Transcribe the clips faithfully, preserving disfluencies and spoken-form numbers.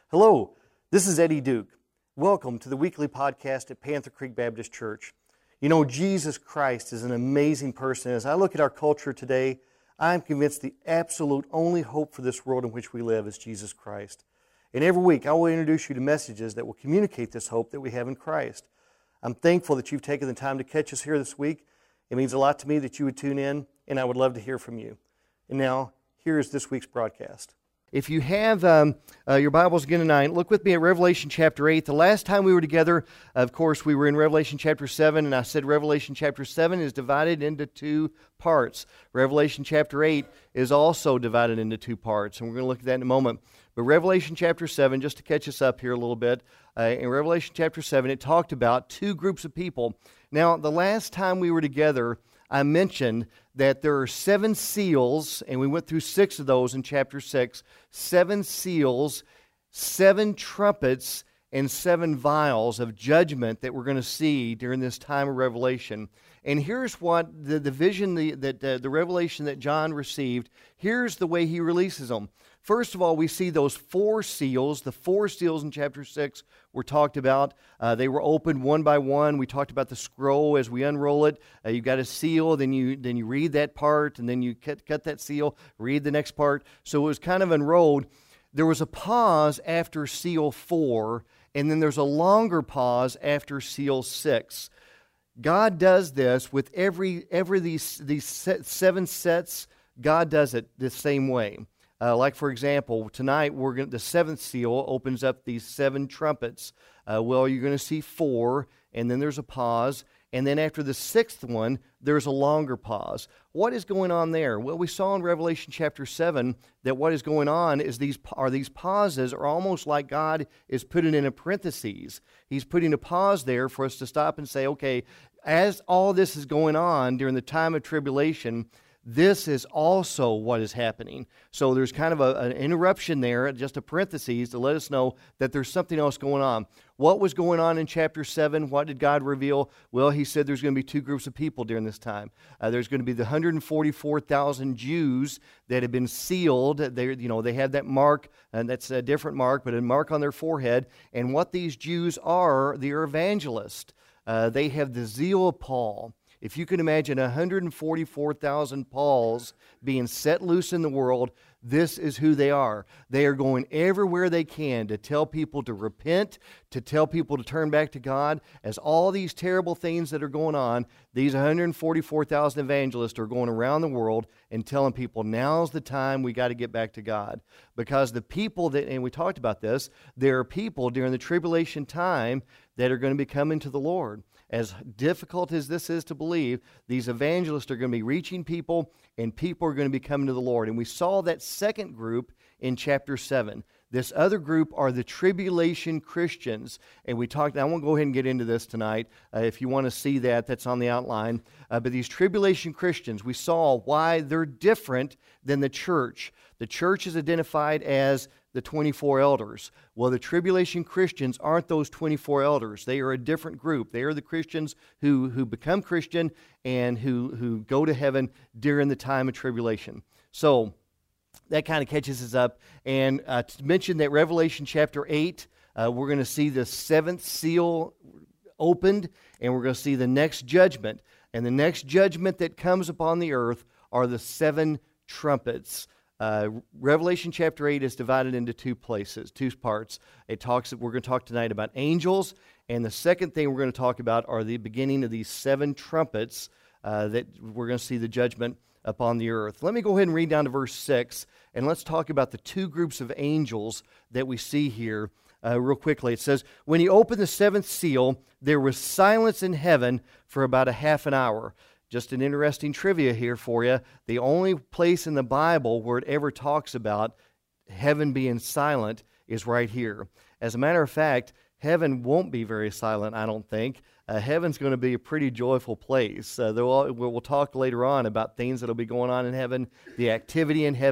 Hello, this is Eddie Duke. Welcome to the weekly podcast at Panther Creek Baptist Church. You know, Jesus Christ is an amazing person. As I look at our culture today, I'm convinced the absolute only hope for this world in which we live is Jesus Christ. And every week, I will introduce you to messages that will communicate this hope that we have in Christ. I'm thankful that you've taken the time to catch us here this week. It means a lot to me that you would tune in, and I would love to hear from you. And now, here is this week's broadcast. If you have um, uh, your Bibles again tonight, look with me at Revelation chapter eight. The last time we were together, of course, we were in Revelation chapter seven, and I said Revelation chapter seven is divided into two parts. Revelation chapter eight is also divided into two parts, and we're going to look at that in a moment. But Revelation chapter seven, just to catch us up here a little bit, uh, in Revelation chapter seven, it talked about two groups of people. Now, the last time we were together, I mentioned that there are seven seals, and we went through six of those in chapter six, seven seals, seven trumpets, and seven vials of judgment that we're going to see during this time of Revelation. And here's what the, the vision, the, that uh, the revelation that John received, here's the way he releases them. First of all, we see those four seals. The four seals in chapter six were talked about. Uh, they were opened one by one. We talked about the scroll as we unroll it. Uh, you've got a seal, then you then you read that part, and then you cut, cut that seal, read the next part. So it was kind of unrolled. There was a pause after seal four, and then there's a longer pause after seal six. God does this with every every these these seven sets. God does it the same way. Uh, like, for example, tonight we're going the seventh seal opens up these seven trumpets. Uh, well, you're going to see four, and then there's a pause, and then after the sixth one, there's a longer pause. What is going on there? Well, we saw in Revelation chapter seven that what is going on is these are these pauses are almost like God is putting in a parentheses. He's putting a pause there for us to stop and say, okay, as all this is going on during the time of tribulation, this is also what is happening. So there's kind of a, an interruption there, just a parenthesis to let us know that there's something else going on. What was going on in chapter seven? What did God reveal? Well, he said there's going to be two groups of people during this time. Uh, there's going to be the one hundred forty-four thousand Jews that have been sealed. They, you know, they have that mark, and that's a different mark, but a mark on their forehead. And what these Jews are, they're evangelists. Uh, they have the zeal of Paul. If you can imagine one hundred forty-four thousand Pauls being set loose in the world, this is who they are. They are going everywhere they can to tell people to repent, to tell people to turn back to God. As all these terrible things that are going on, these one hundred forty-four thousand evangelists are going around the world and telling people, now's the time we got to get back to God. Because the people that, and we talked about this, there are people during the tribulation time that are going to be coming to the Lord. As difficult as this is to believe, these evangelists are going to be reaching people, and people are going to be coming to the Lord. And we saw that second group in chapter seven. This other group are the tribulation Christians. And we talked, I won't go ahead and get into this tonight. Uh, if you want to see that, that's on the outline. Uh, but these tribulation Christians, we saw why they're different than the church. The church is identified as the twenty-four elders. Well, the tribulation Christians aren't those twenty-four elders. They are a different group. They are the Christians who, who become Christian and who, who go to heaven during the time of tribulation. So that kind of catches us up. And uh, to mention that Revelation chapter eight, uh, we're going to see the seventh seal opened, and we're going to see the next judgment. And the next judgment that comes upon the earth are the seven trumpets. Uh, Revelation chapter eight is divided into two places, two parts. It talks. We're going to talk tonight about angels, and the second thing we're going to talk about are the beginning of these seven trumpets uh, that we're going to see the judgment upon the earth. Let me go ahead and read down to verse six, and let's talk about the two groups of angels that we see here uh, real quickly. It says, when he opened the seventh seal, there was silence in heaven for about a half an hour. Just an interesting trivia here for you. The only place in the Bible where it ever talks about heaven being silent is right here. As a matter of fact, heaven won't be very silent, I don't think. Uh, heaven's going to be a pretty joyful place. Uh, we'll, we'll talk later on about things that will be going on in heaven, the activity in heaven.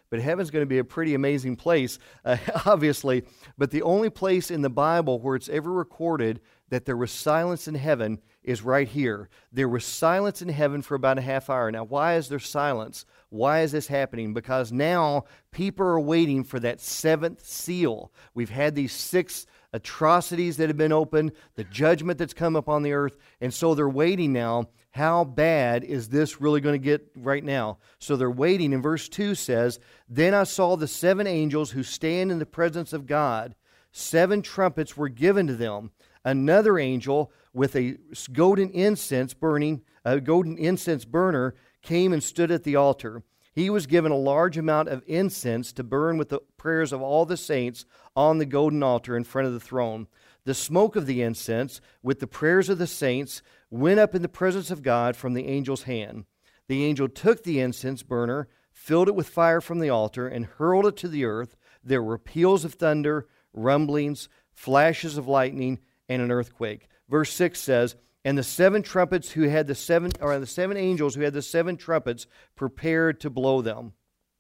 but heaven's going to be a pretty amazing place, uh, obviously. But the only place in the Bible where it's ever recorded that there was silence in heaven is right here. There was silence in heaven for about a half hour. Now, why is there silence? Why is this happening? Because now people are waiting for that seventh seal. We've had these six atrocities that have been opened, the judgment that's come upon the earth, and so they're waiting now. How bad is this really going to get right now? So they're waiting, and verse two says, "Then I saw the seven angels who stand in the presence of God. Seven trumpets were given to them. Another angel with a golden incense burning, a golden incense burner came and stood at the altar. He was given a large amount of incense to burn with the prayers of all the saints on the golden altar in front of the throne. The smoke of the incense, with the prayers of the saints, went up in the presence of God from the angel's hand. The angel took the incense burner, filled it with fire from the altar, and hurled it to the earth. There were peals of thunder, rumblings, flashes of lightning, and an earthquake." Verse six says, "And the seven trumpets who had the seven, or the seven angels who had the seven trumpets prepared to blow them."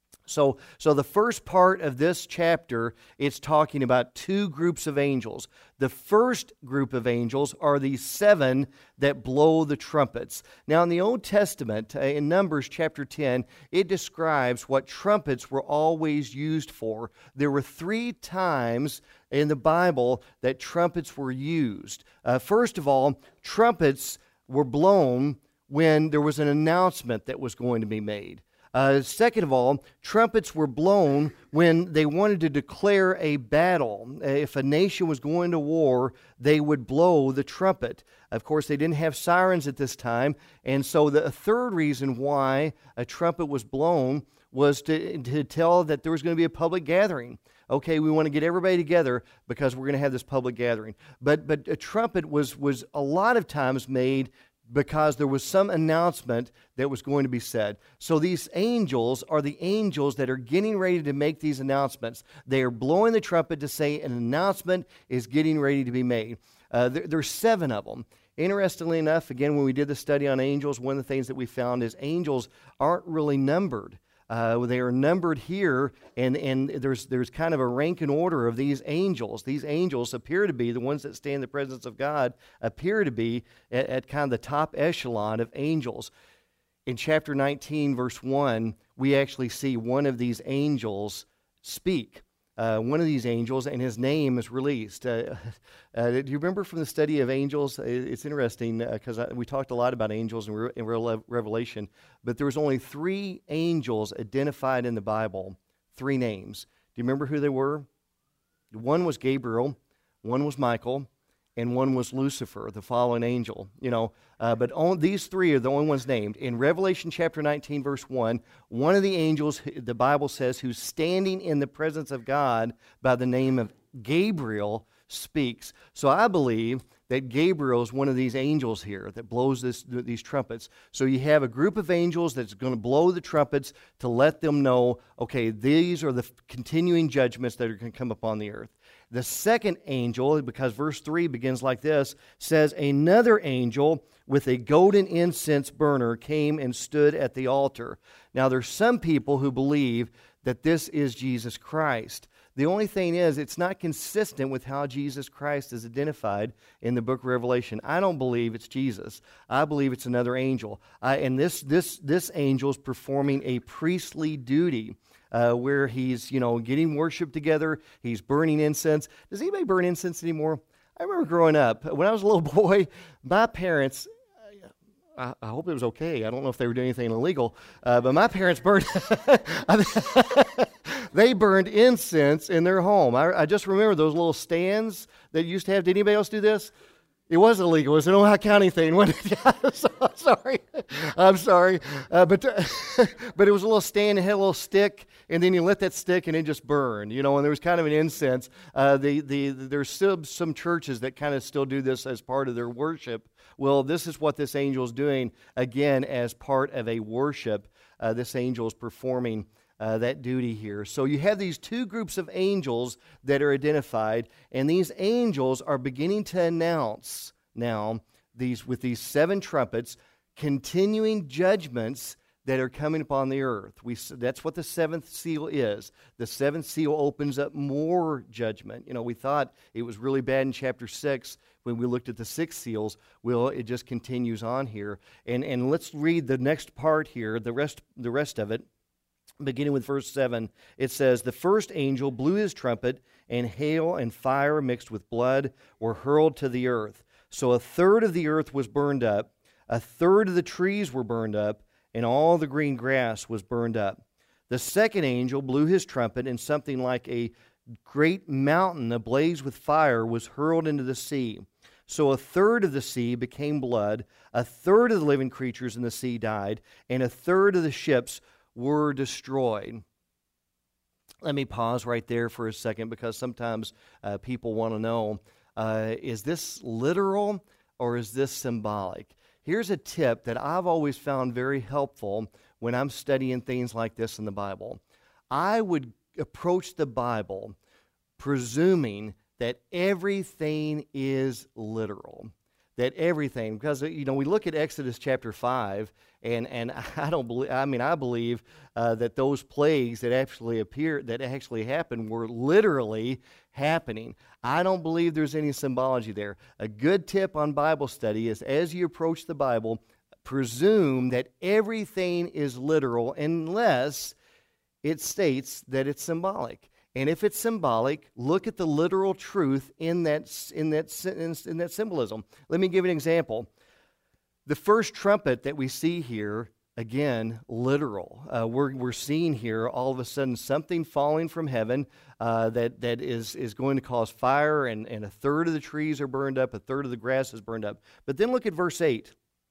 So, so the first part of this chapter, it's talking about two groups of angels. The first group of angels are these seven that blow the trumpets. Now, in the Old Testament, uh, in Numbers chapter ten, it describes what trumpets were always used for. There were three times in the Bible that trumpets were used. Uh, first of all, trumpets were blown when there was an announcement that was going to be made. Uh, second of all, trumpets were blown when they wanted to declare a battle. If a nation was going to war, they would blow the trumpet. Of course, they didn't have sirens at this time, and so the third reason why a trumpet was blown was to, to tell that there was going to be a public gathering. Okay, we want to get everybody together because we're going to have this public gathering. But but a trumpet was was a lot of times made because there was some announcement that was going to be said. So these angels are the angels that are getting ready to make these announcements. They are blowing the trumpet to say an announcement is getting ready to be made. Uh, there, there's seven of them. Interestingly enough, again, when we did the study on angels, one of the things that we found is angels aren't really numbered. Uh, they are numbered here, and, and there's there's kind of a rank and order of these angels. These angels appear to be, the ones that stay in the presence of God, appear to be at, at kind of the top echelon of angels. In chapter nineteen, verse one, we actually see one of these angels speak. Uh, one of these angels, and his name is released. Uh, uh, do you remember from the study of angels? It's interesting because uh, we talked a lot about angels in, Re- in Re- Revelation, but there was only three angels identified in the Bible, three names. Do you remember who they were? One was Gabriel, one was Michael, and one was Lucifer, the fallen angel. You know, uh, but on, these three are the only ones named. In Revelation chapter nineteen, verse one, one of the angels, the Bible says, who's standing in the presence of God by the name of Gabriel, speaks. So I believe that Gabriel is one of these angels here that blows this, these trumpets. So you have a group of angels that's going to blow the trumpets to let them know, okay, these are the continuing judgments that are going to come upon the earth. The second angel, because verse three begins like this, says, "Another angel with a golden incense burner came and stood at the altar." Now, there's some people who believe that this is Jesus Christ. The only thing is, it's not consistent with how Jesus Christ is identified in the book of Revelation. I don't believe it's Jesus. I believe it's another angel. I, and this this this angel is performing a priestly duty. Uh, where he's, you know, getting worship together. He's burning incense. Does anybody burn incense anymore? I remember growing up, when I was a little boy, my parents, I, I hope it was okay. I don't know if they were doing anything illegal, uh, but my parents burned, they burned incense in their home. I, I just remember those little stands that used to have. Did anybody else do this? It was illegal. It was an Ohio County thing. I'm sorry. I'm sorry. Uh, but but it was a little stand. It had a little stick, and then you lit that stick, and it just burned. You know, and there was kind of an incense. Uh, the the there's still some churches that kind of still do this as part of their worship. Well, this is what this angel is doing again as part of a worship. Uh, this angel is performing Uh, that duty here. So you have these two groups of angels that are identified, and these angels are beginning to announce now these with these seven trumpets, continuing judgments that are coming upon the earth. We, that's what the seventh seal is. The seventh seal opens up more judgment. You know, we thought it was really bad in chapter six when we looked at the six seals. Well, it just continues on here. And and let's read the next part here, the rest the rest of it. Beginning with verse seven, it says, "The first angel blew his trumpet, and hail and fire mixed with blood were hurled to the earth. So a third of the earth was burned up, a third of the trees were burned up, and all the green grass was burned up. The second angel blew his trumpet, and something like a great mountain ablaze with fire was hurled into the sea. So a third of the sea became blood, a third of the living creatures in the sea died, and a third of the ships were destroyed." Let me pause right there for a second, because sometimes uh, people want to know, uh, is this literal or is this symbolic? Here's a tip that I've always found very helpful when I'm studying things like this in the Bible. I would approach the Bible presuming that everything is literal. That everything, because, you know, we look at Exodus chapter five, and, and I don't believe, I mean, I believe uh, that those plagues that actually appear, that actually happened were literally happening. I don't believe there's any symbology there. A good tip on Bible study is, as you approach the Bible, presume that everything is literal unless it states that it's symbolic. And if it's symbolic, look at the literal truth in that, in that, in, in that symbolism. Let me give you an example. The first trumpet that we see here, again, literal. Uh, we're, we're seeing here all of a sudden something falling from heaven uh, that, that is, is going to cause fire, and, and a third of the trees are burned up, a third of the grass is burned up. But then look at verse eight.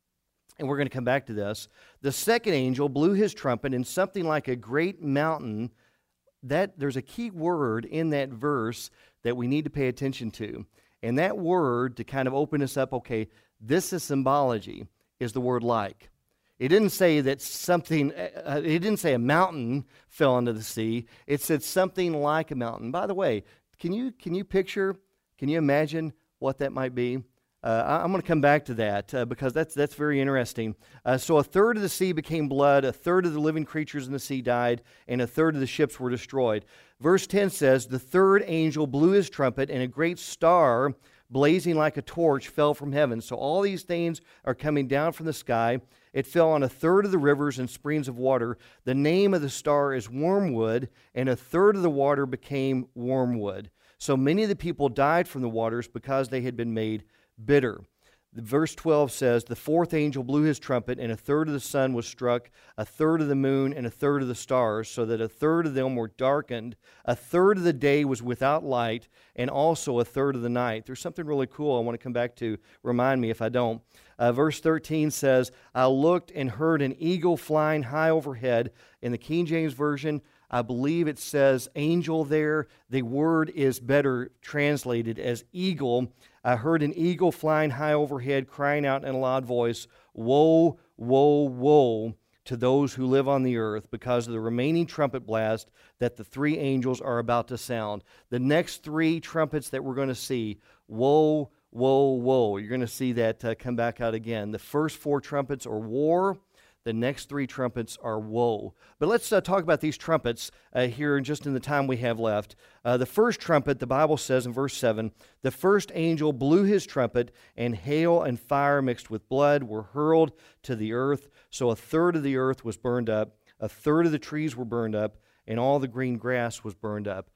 And we're going to come back to this. "The second angel blew his trumpet, and something like a great mountain," that there's a key word in that verse that we need to pay attention to. And that word, to kind of open us up, okay, this is symbology, is the word "like." It didn't say that something, uh, it didn't say a mountain fell into the sea. It said something like a mountain. By the way, can you can you picture, can you imagine what that might be? Uh, I'm going to come back to that uh, because that's that's very interesting. Uh, so a third of the sea became blood, a third of the living creatures in the sea died, and a third of the ships were destroyed. Verse ten says, "The third angel blew his trumpet, and a great star, blazing like a torch, fell from heaven." So all these things are coming down from the sky. "It fell on a third of the rivers and springs of water. The name of the star is Wormwood, and a third of the water became wormwood. So many of the people died from the waters because they had been made bitter." Verse twelve says, "The fourth angel blew his trumpet, and a third of the sun was struck, a third of the moon, and a third of the stars, so that a third of them were darkened. A third of the day was without light, and also a third of the night." There's something really cool I want to come back to. Remind me if I don't. Uh, verse thirteen says, "I looked and heard an eagle flying high overhead." In the King James Version, I believe it says angel there. The word is better translated as eagle. "I heard an eagle flying high overhead, crying out in a loud voice, 'Woe, woe, woe to those who live on the earth, because of the remaining trumpet blast that the three angels are about to sound.'" The next three trumpets that we're going to see, woe, woe, woe. You're going to see that uh, come back out again. The first four trumpets are war. The next three trumpets are woe. But let's uh, talk about these trumpets uh, here just in the time we have left. Uh, the first trumpet, the Bible says in verse seven, "The first angel blew his trumpet, and hail and fire mixed with blood were hurled to the earth. So a third of the earth was burned up, a third of the trees were burned up, and all the green grass was burned up."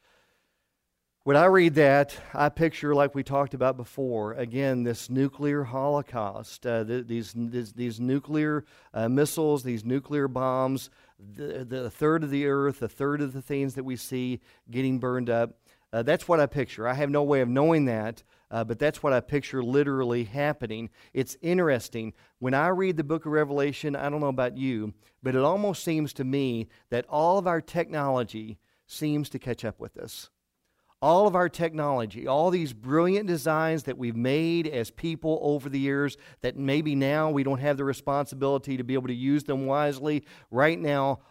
When I read that, I picture, like we talked about before, again, this nuclear holocaust, uh, the, these, these these nuclear uh, missiles, these nuclear bombs, the, the third of the earth, a third of the things that we see getting burned up. Uh, that's what I picture. I have no way of knowing that, uh, but that's what I picture literally happening. It's interesting. When I read the book of Revelation, I don't know about you, but it almost seems to me that all of our technology seems to catch up with us. All of our technology, all these brilliant designs that we've made as people over the years, that maybe now we don't have the responsibility to be able to use them wisely. Right now,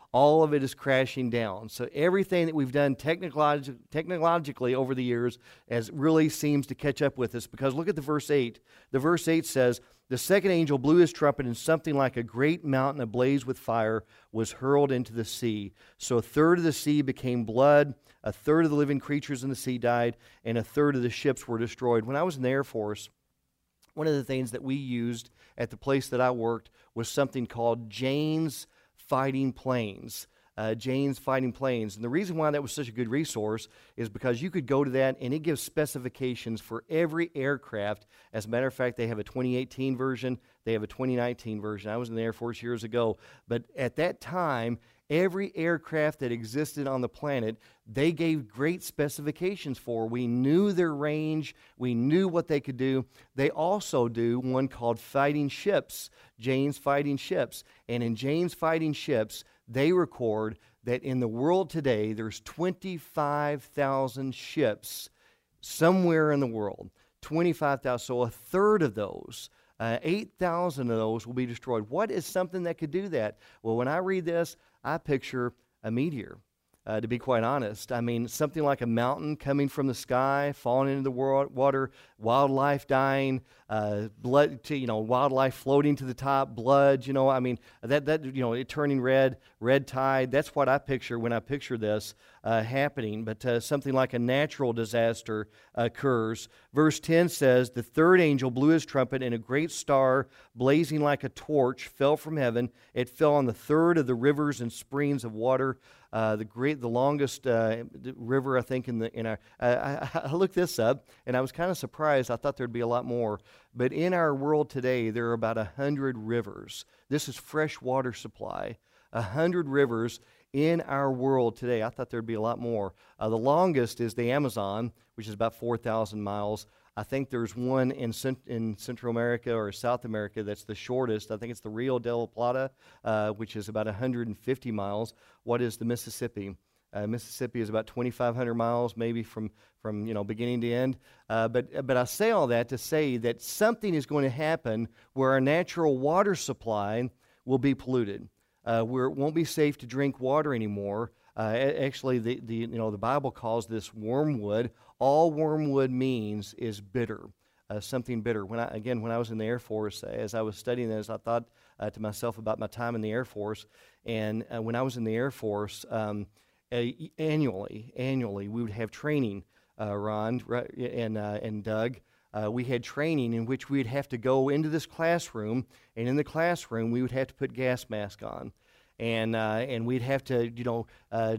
all of it is crashing down. So everything that we've done technolog- technologically over the years as really seems to catch up with us, because look at the verse eight. The verse eight says, "The second angel blew his trumpet, and something like a great mountain ablaze with fire was hurled into the sea. So a third of the sea became blood, a third of the living creatures in the sea died, and a third of the ships were destroyed." When I was in the Air Force, one of the things that we used at the place that I worked was something called Jane's Fighting Planes. Uh, Jane's Fighting Planes. And the reason why that was such a good resource is because you could go to that and it gives specifications for every aircraft. As a matter of fact, they have a twenty eighteen version, they have a twenty nineteen version. I was in the Air Force years ago, but at that time, every aircraft that existed on the planet, they gave great specifications for. We knew their range. We knew what they could do. They also do one called fighting ships, Jane's Fighting Ships. And in Jane's Fighting Ships, they record that in the world today, there's twenty-five thousand ships somewhere in the world. twenty-five thousand, so a third of those. Uh, eight thousand of those will be destroyed. What is something that could do that? Well, when I read this, I picture a meteor, uh, to be quite honest. I mean, something like a mountain coming from the sky, falling into the water, wildlife dying, uh, blood, to, you know, wildlife floating to the top, blood, you know, I mean, that, that you know, it turning red, red tide. That's what I picture when I picture this uh, happening. But uh, something like a natural disaster occurs. Verse ten says, "The third angel blew his trumpet, and a great star, blazing like a torch, fell from heaven. It fell on the third of the rivers and springs of water." Uh, the great, the longest uh, river, I think, in the in our. Uh, I, I looked this up, and I was kind of surprised. I thought there'd be a lot more, but in our world today, there are about a hundred rivers. This is fresh water supply. A hundred rivers in our world today. I thought there'd be a lot more. Uh, the longest is the Amazon, which is about four thousand miles. I think there's one in Cent- in Central America or South America that's the shortest. I think it's the Rio de la Plata, uh, which is about one hundred fifty miles. What is the Mississippi? Uh, Mississippi is about twenty-five hundred miles, maybe from, from you know beginning to end. Uh, but but I say all that to say that something is going to happen where our natural water supply will be polluted, uh, where it won't be safe to drink water anymore. Uh, actually, the, the you know the Bible calls this wormwood. All wormwood means is bitter, uh, something bitter. When I again, when I was in the Air Force, as I was studying this, I thought uh, to myself about my time in the Air Force. And uh, when I was in the Air Force, um, uh, annually, annually we would have training. Uh, Ron right, and uh, and Doug, uh, we had training in which we'd have to go into this classroom, and in the classroom we would have to put gas mask on. And uh, and we'd have to, you know, uh,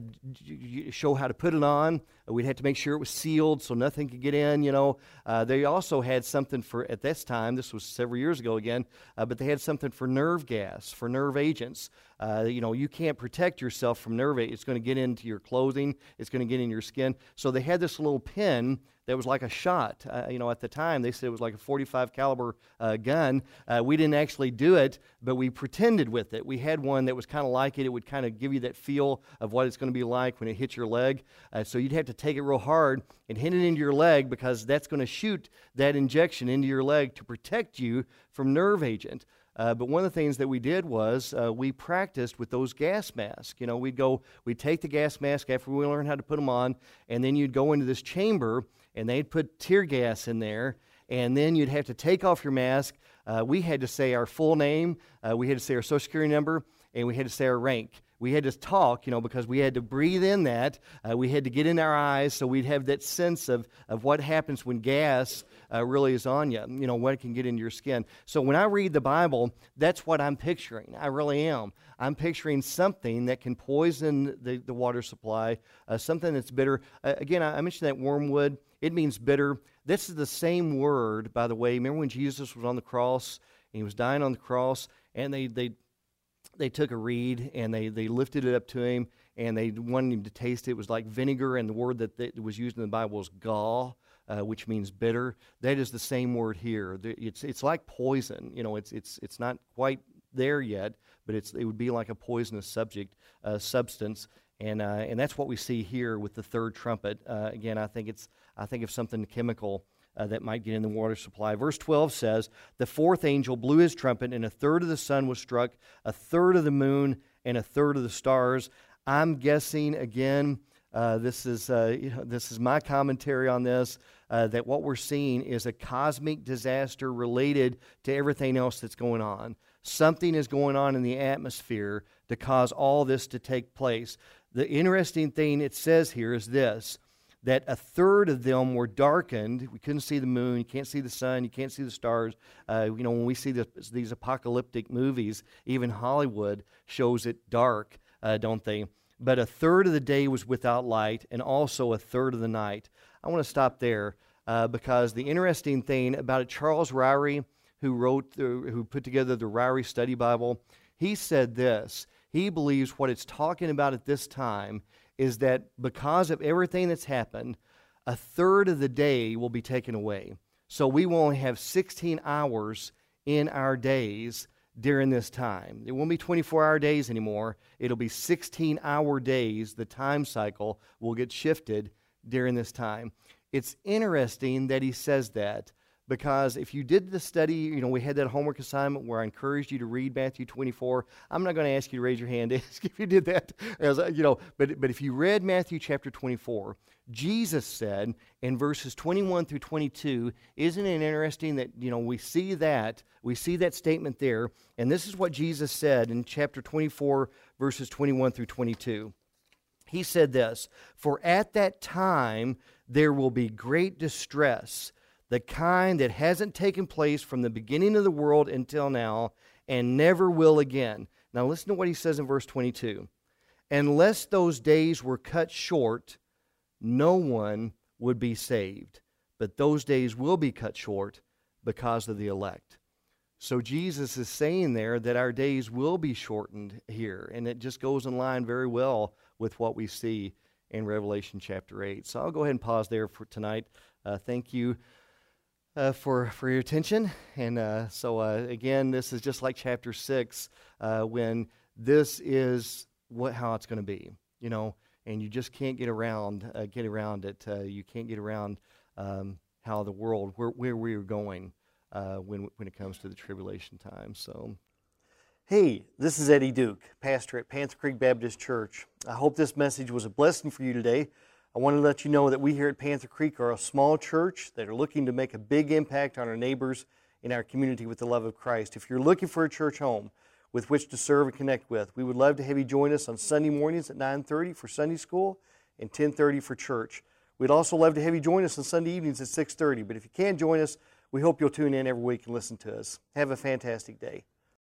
show how to put it on. We'd have to make sure it was sealed so nothing could get in, you know. Uh, they also had something for, at this time, this was several years ago again, uh, but they had something for nerve gas, for nerve agents. Uh, you know, you can't protect yourself from nerve agents. It's going to get into your clothing. It's going to get in your skin. So they had this little pin that was like a shot. Uh, you know, at the time, they said it was like a forty-five caliber uh, gun. Uh, we didn't actually do it, but we pretended with it. We had one that was kind of like it. It would kind of give you that feel of what it's going to be like when it hits your leg. Uh, so you'd have to take it real hard and hit it into your leg, because that's going to shoot that injection into your leg to protect you from nerve agent. Uh, but one of the things that we did was uh, we practiced with those gas masks. You know, we'd go, we'd take the gas mask after we learned how to put them on, and then you'd go into this chamber, and they'd put tear gas in there, and then you'd have to take off your mask. Uh, we had to say our full name, uh, we had to say our social security number, and we had to say our rank. We had to talk, you know, because we had to breathe in that. Uh, we had to get in our eyes, so we'd have that sense of, of what happens when gas uh, really is on you, you know, what it can get into your skin. So when I read the Bible, that's what I'm picturing. I really am. I'm picturing something that can poison the, the water supply, uh, something that's bitter. Uh, again, I, I mentioned that wormwood. It means bitter. This is the same word, by the way. Remember when Jesus was on the cross, and he was dying on the cross, and they they they took a reed, and they, they lifted it up to him, and they wanted him to taste it. It was like vinegar, and the word that, that was used in the Bible was gall, uh, which means bitter. That is the same word here. It's it's like poison. You know, it's it's it's not quite there yet, but it's it would be like a poisonous subject uh, substance. And uh, and that's what we see here with the third trumpet. Uh, again, I think it's I think of something chemical uh, that might get in the water supply. Verse twelve says, the fourth angel blew his trumpet, and a third of the sun was struck, a third of the moon, and a third of the stars. I'm guessing, again, uh, this is uh, you know, this is my commentary on this, uh, that what we're seeing is a cosmic disaster related to everything else that's going on. Something is going on in the atmosphere to cause all this to take place. The interesting thing it says here is this, that a third of them were darkened. We couldn't see the moon, you can't see the sun, you can't see the stars. Uh, you know, when we see this, these apocalyptic movies, even Hollywood shows it dark, uh, don't they? But a third of the day was without light, and also a third of the night. I want to stop there uh, because the interesting thing about it, Charles Ryrie, who wrote, the, who put together the Ryrie Study Bible, he said this. He believes what it's talking about at this time is that because of everything that's happened, a third of the day will be taken away. So we will only have sixteen hours in our days during this time. It won't be twenty-four hour days anymore. It'll be sixteen hour days. The time cycle will get shifted during this time. It's interesting that he says that, because if you did the study, you know, we had that homework assignment where I encouraged you to read Matthew twenty-four. I'm not going to ask you to raise your hand to ask if you did that, as, you know, but, but if you read Matthew chapter twenty-four, Jesus said in verses twenty-one through twenty-two, isn't it interesting that, you know, we see that, we see that statement there, and this is what Jesus said in chapter twenty-four, verses twenty-one through twenty-two. He said this, "For at that time there will be great distress, the kind that hasn't taken place from the beginning of the world until now, and never will again." Now listen to what he says in verse twenty-two. "Unless those days were cut short, no one would be saved. But those days will be cut short because of the elect." So Jesus is saying there that our days will be shortened here, and it just goes in line very well with what we see in Revelation chapter eight. So I'll go ahead and pause there for tonight. Uh, thank you uh, for, for your attention. And uh, so uh, again, this is just like chapter six, uh, when this is what how it's going to be, you know, and you just can't get around uh, get around it. Uh, you can't get around um, how the world, where, where we're going uh, when, when it comes to the tribulation time. So, hey, this is Eddie Duke, pastor at Panther Creek Baptist Church. I hope this message was a blessing for you today. I want to let you know that we here at Panther Creek are a small church that are looking to make a big impact on our neighbors in our community with the love of Christ. If you're looking for a church home with which to serve and connect with, we would love to have you join us on Sunday mornings at nine thirty for Sunday school and ten thirty for church. We'd also love to have you join us on Sunday evenings at six thirty, but if you can't join us, we hope you'll tune in every week and listen to us. Have a fantastic day.